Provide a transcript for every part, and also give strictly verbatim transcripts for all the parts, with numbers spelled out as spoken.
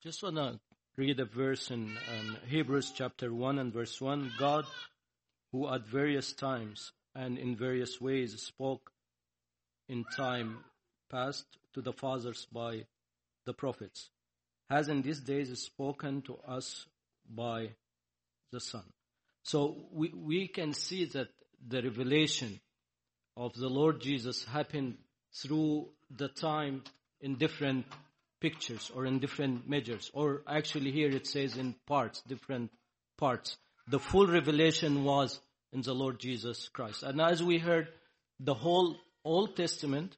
Just want to read a verse in um, Hebrews chapter one and verse one. God, who at various times and in various ways spoke in time past to the fathers by the prophets, has in these days spoken to us by the Son. So we, we can see that the revelation of the Lord Jesus happened through the time in different pictures or in different measures, or actually here it says in parts, different parts. The full revelation was in the Lord Jesus Christ. And as we heard, the whole Old Testament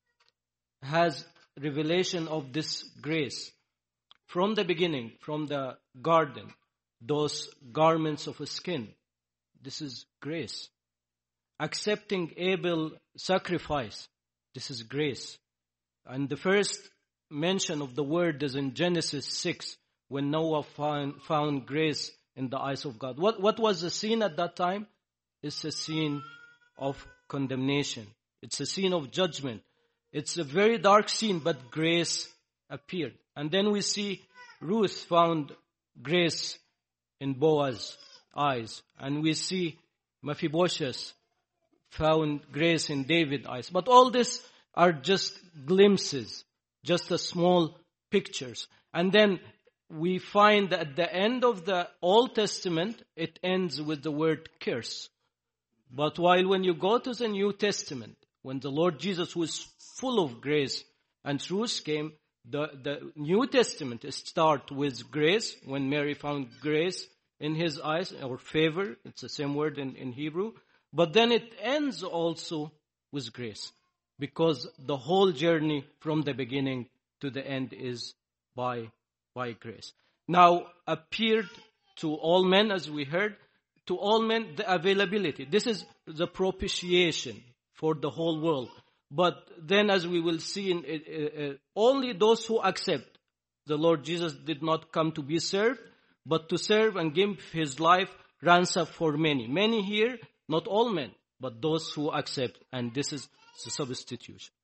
has revelation of this grace. From the beginning, from the garden, those garments of skin, this is grace. Accepting Abel's sacrifice, this is grace. And the first mention of the word is in Genesis six, when Noah found, found grace in the eyes of God. What, what was the scene at that time? It's a scene of condemnation. It's a scene of judgment. It's a very dark scene, but grace appeared. And then we see Ruth found grace in Boaz's eyes. And we see Mephibosheth found grace in David's eyes. But all this are just glimpses, just a small pictures. And then we find that at the end of the Old Testament, it ends with the word curse. But while when you go to the New Testament, when the Lord Jesus was full of grace and truth came, the, the New Testament starts with grace, when Mary found grace in his eyes, or favor, it's the same word in, in Hebrew. But then it ends also with grace, because the whole journey from the beginning to the end is by, by grace. Now, appeared to all men, as we heard, to all men the availability. This is the propitiation for the whole world. But then, as we will see, in, uh, uh, only those who accept. The Lord Jesus did not come to be served, but to serve and give his life ransom for many. Many here, not all men, but those who accept. And this is the substitution.